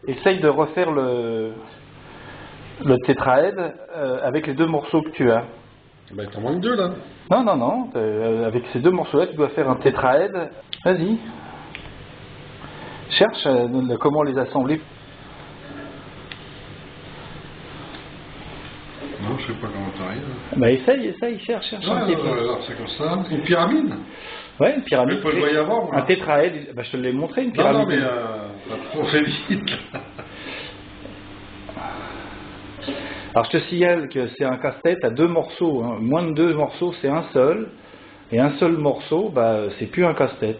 essaye de refaire le tétraède avec les deux morceaux que tu as. Ben, il t'en manque deux, là. Non. Avec ces deux morceaux-là, tu dois faire un tétraède. Vas-y. Cherche comment les assembler. Non, je sais pas comment t'arrives. Bah essaye, cherche un petit peu. Alors c'est comme ça. Une pyramide. Ouais, une pyramide. Mais je dois y avoir, moi. Un tétraède, bah, je te l'ai montré, une pyramide. Non, mais ça trop fait vite. Alors je te signale que c'est un casse-tête à deux morceaux. Hein. Moins de deux morceaux, c'est un seul. Et un seul morceau, bah, c'est plus un casse-tête.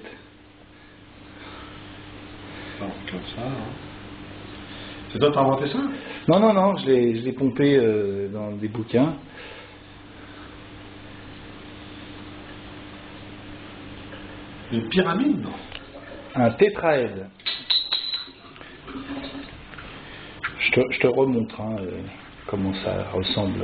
Non, comme ça. Hein. C'est toi qui as inventé ça? Non, je l'ai pompé dans des bouquins. Une pyramide, non? Un tétraède. Je te remontre hein, comment ça ressemble.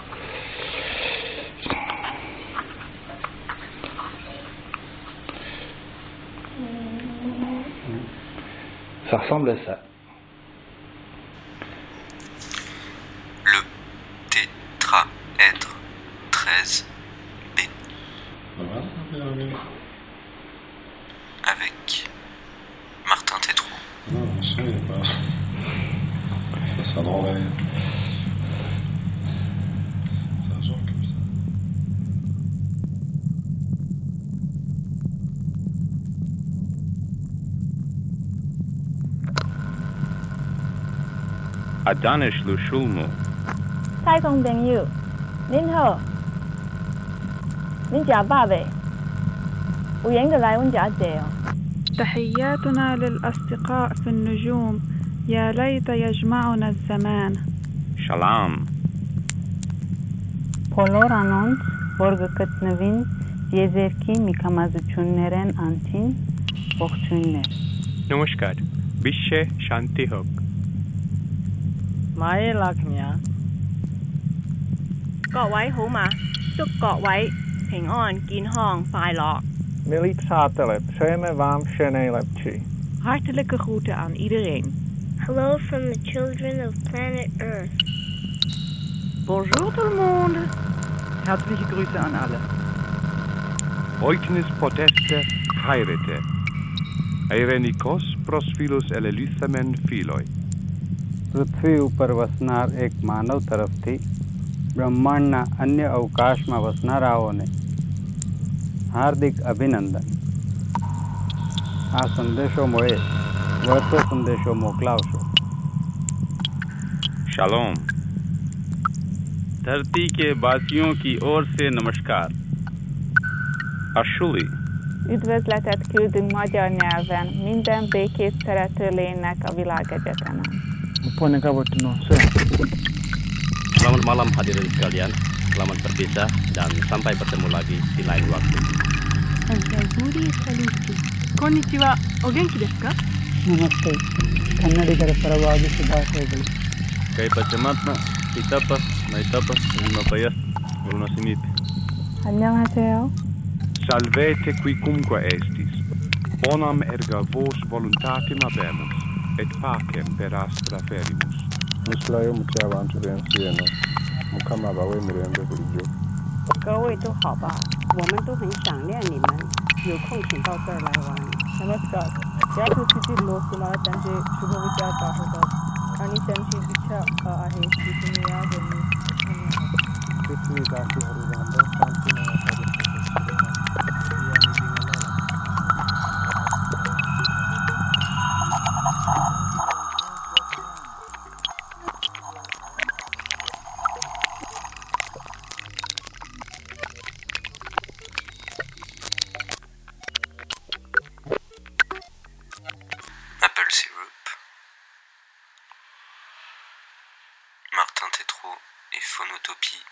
Ça ressemble à ça. Le tétraèdre 13B. Voilà, pyramide. Avec Martin Tétrault. Non, ça, il n'y a pas. Ça drôle. Ça genre comme ça. Adanish Lushulmu. 太空朋友，您好，您食饱未？有闲就来阮遮坐哦。 تحياتنا للأصدقاء في النجوم يا ليت يجمعنا الزمان. Shalom. Բոլոր անոնց, որ գտնվին եզերքի միքամազություններեն անտին, ողջույններ։ Namaskar. Vishe Shanti Hok. Mãi lạc nhã. 各位好嘛，祝各位平安、健康、快樂。 Milí přátelé, přejeme vám vše nejlepší. Hartelijke groeten aan iedereen. Hello from the children of planet Earth. Bonjour tout le monde. Herzliche Grüße an alle. Oiknis poteste hairete. Eirenikos prosphilus elelithamen philoi. પૃથ્વી ઉપર વસનાર એક માનવ તરફથી બ્રહ્માંડના અન્ય અવકાશમાં વસનારાઓને હાર્દિક અભિનંદન. આ સંદેશો મળે વળતો સંદેશો મોકલાવશો. Shalom. धरती के वासियों की ओर से नमस्कार. Ashuli. Üdvözletet küldünk magyar nyelven minden békés szerető lénynek a világegyetemen. Selamat malam hadirin sekalian. Selamat berpisah dan sampai bertemu lagi di lain waktu. Konnichiwa. O genki desu ka? નમસ્તે. કન્નડિಗರ ಪರವಾಗಿ ಶುಭಾಶಯಗಳು. Kaipachamatna, Itapa, Maitapa, Rimapayas, Brunosimit. 안녕하세요. Salvete quicumque estis. Bonam erga vos voluntatem habemus, et pacem per astra ferimus. Musulayo mu cy'abantu benshi yeno. Mukama bawe mirembe bulijjo. 各位都好吧，我们都很想念你们，有空请到这儿来玩。 नमस्कार. या पृथ्वीतील लोक तुम्हाला त्यांचे शुभविचार पाठवतात आणि त्यांची इच्छा आहे की तुम्ही या जन्मी પૃથ્વીવાસીहरू राम्रो शान्तिमय Maple Syrup, Martin Tétrault et Phonotopie.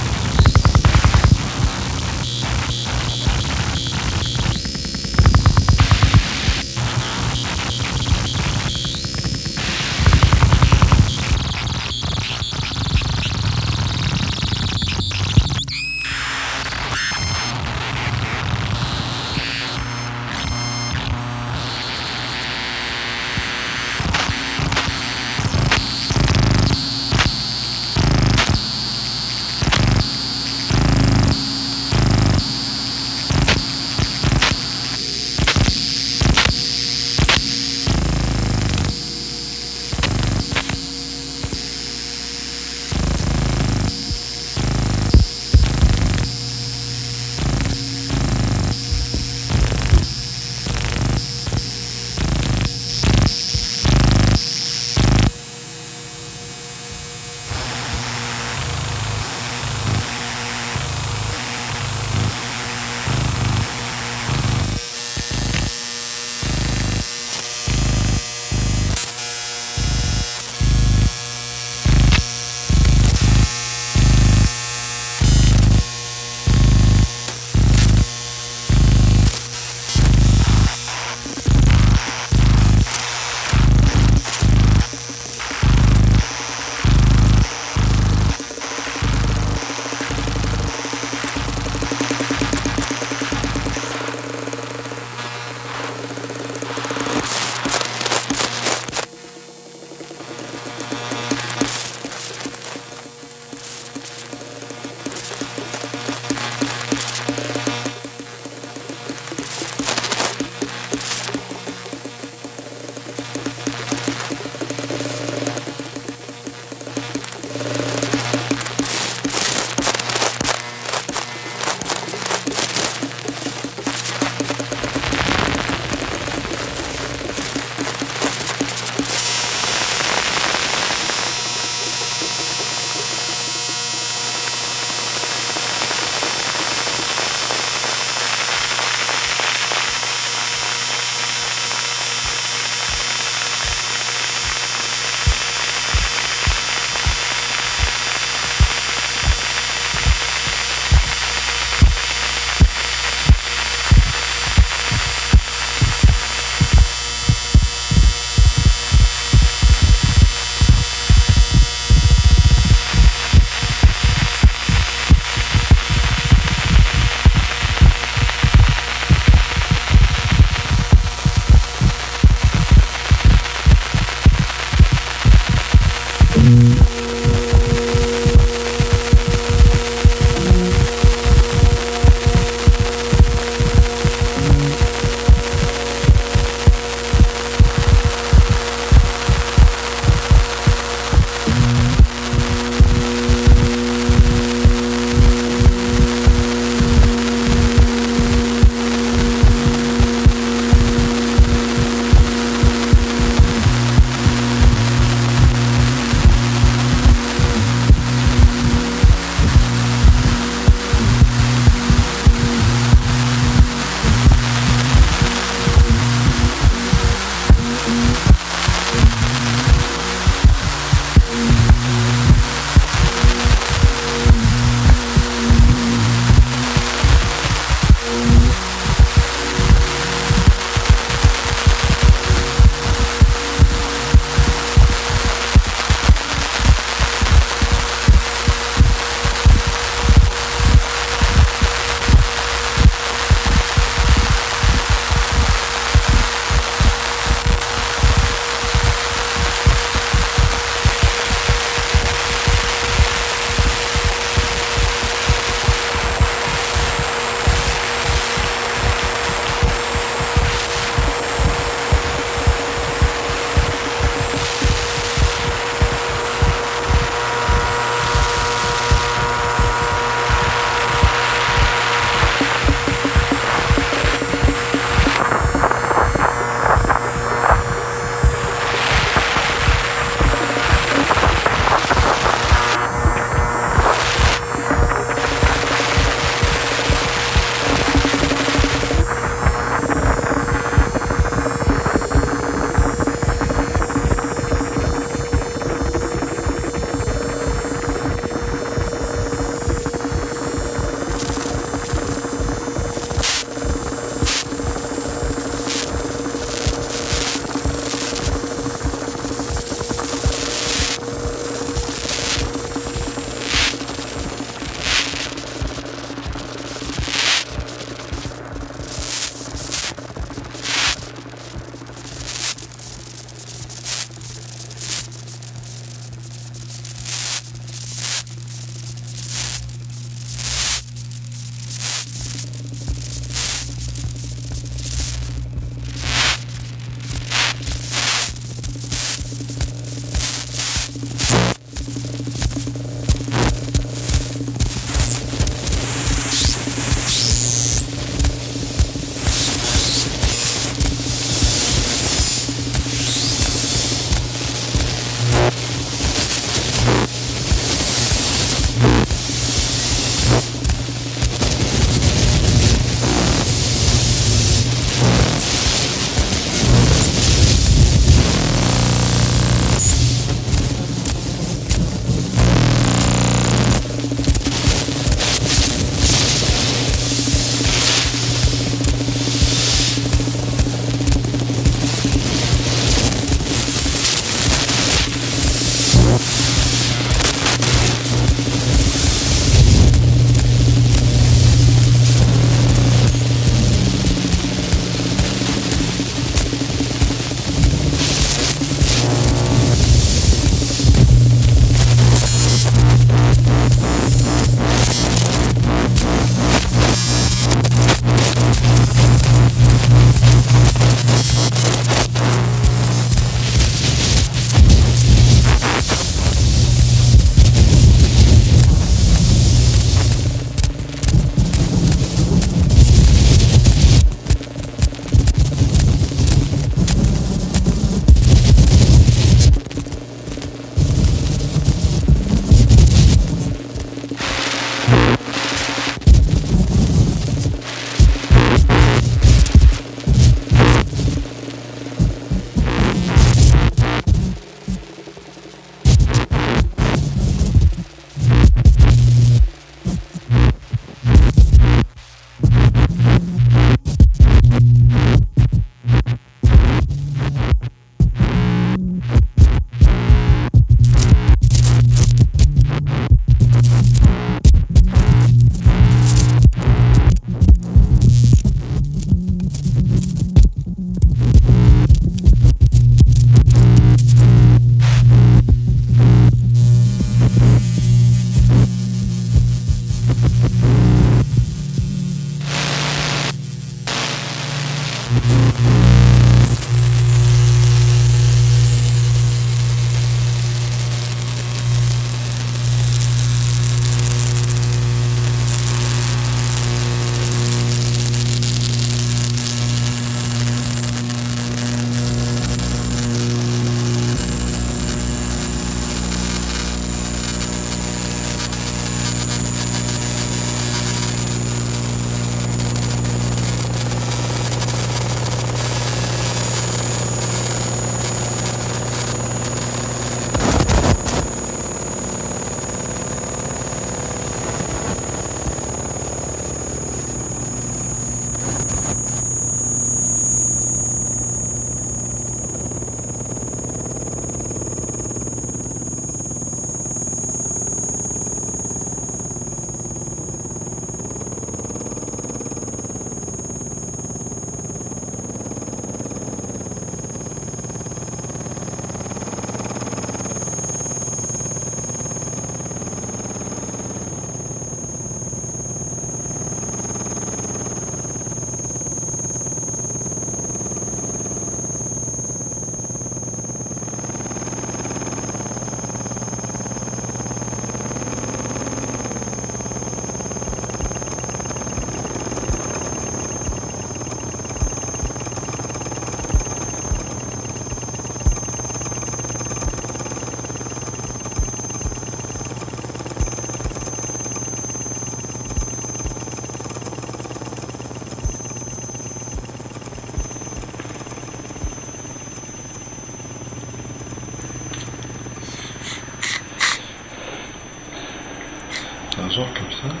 C'est un genre comme ça.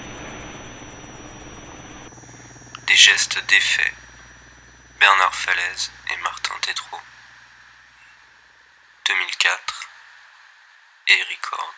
Des gestes défaits. Bernard Falaise et Martin Tétrault. 2004. Et Record.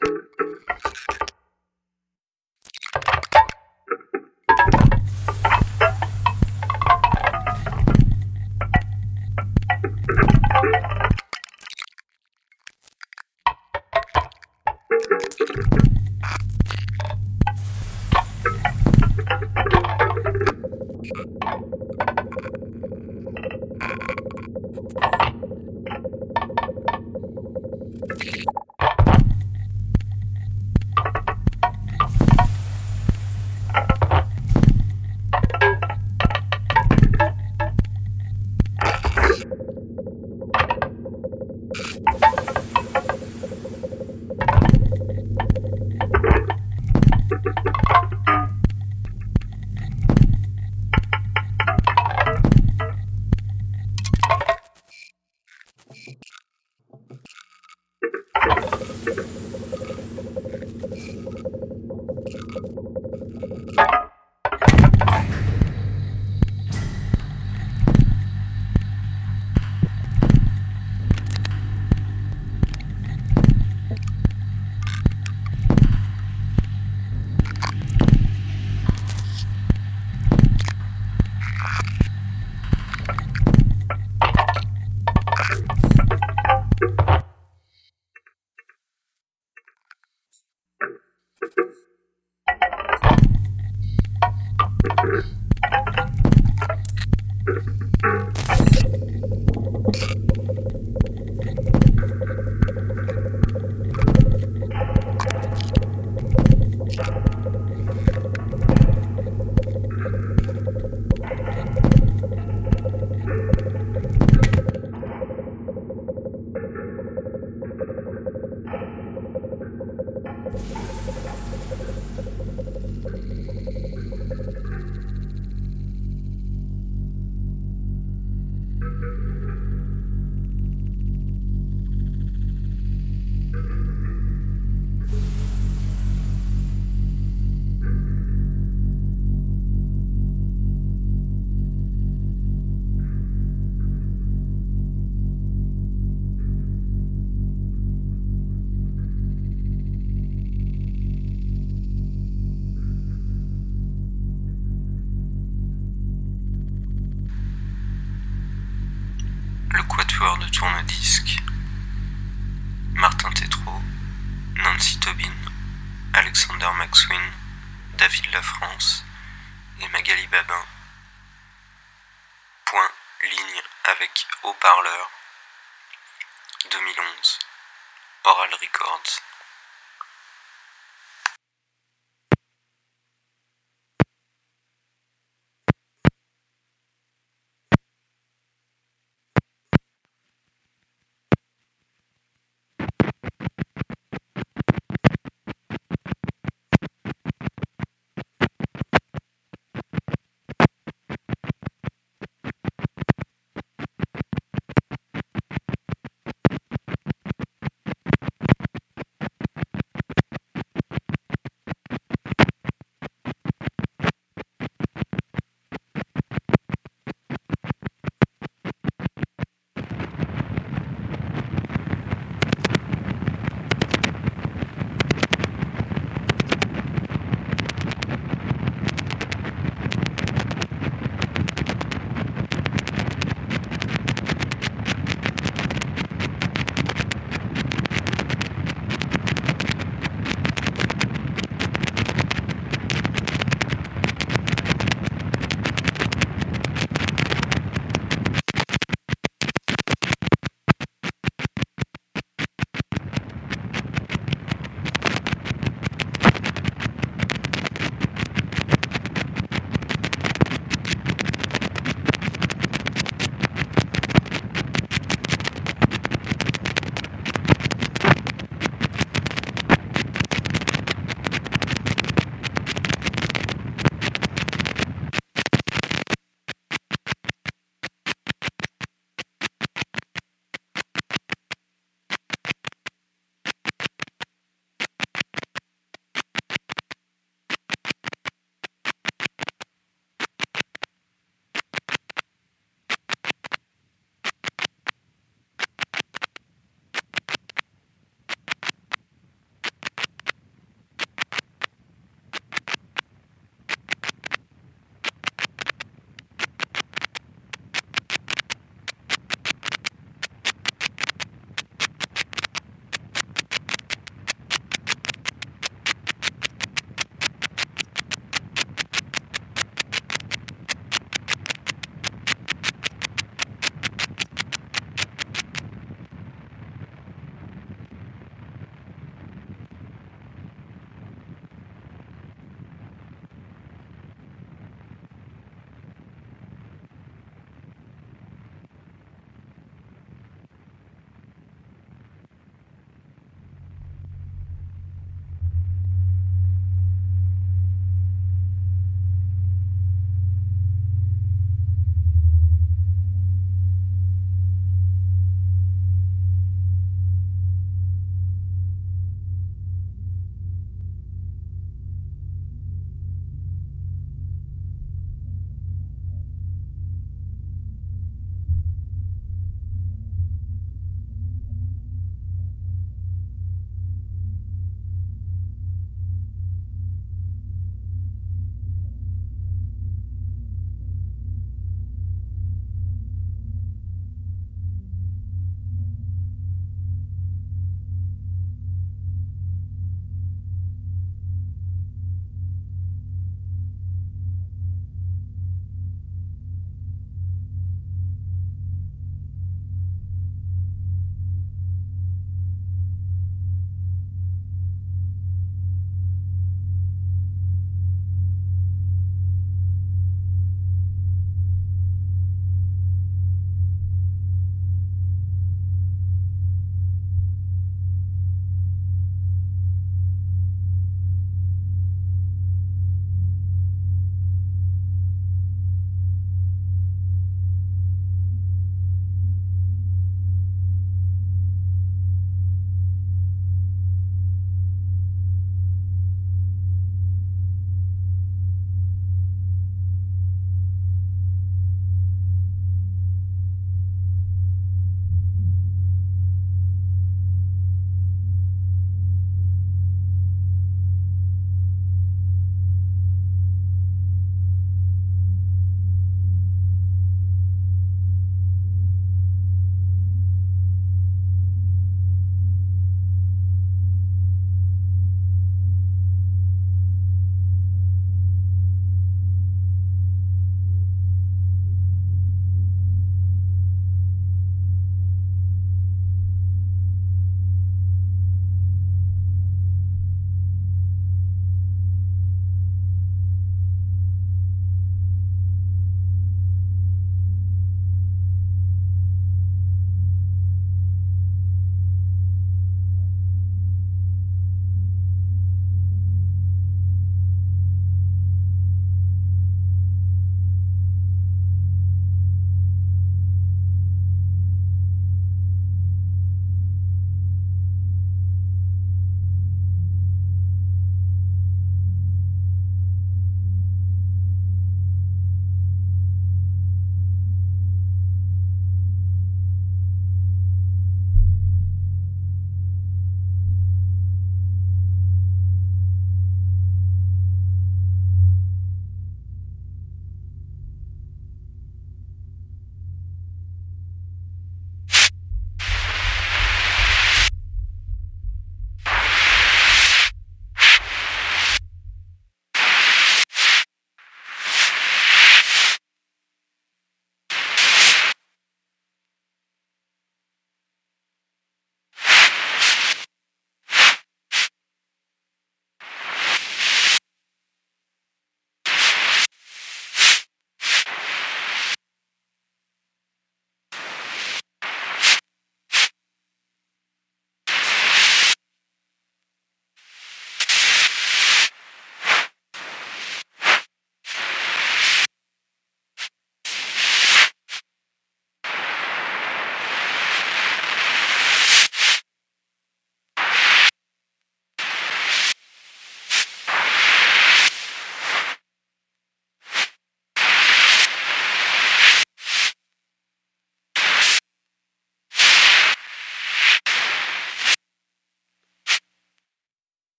De tourne-disque, Martin Tétrault, Nancy Tobin, Alexander McSween, David Lafrance et Magali Babin. Point, ligne avec haut-parleur, 2011, Oral Records.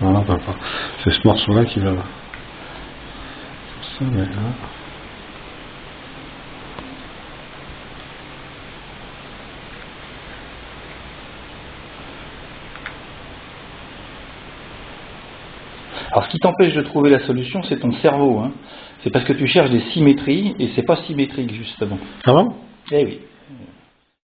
Voilà, papa. C'est ce morceau-là qui va là. Ça, mais là. Alors, ce qui t'empêche de trouver la solution, c'est ton cerveau. Hein. C'est parce que tu cherches des symétries, et c'est pas symétrique, justement. Ah bon? Eh oui.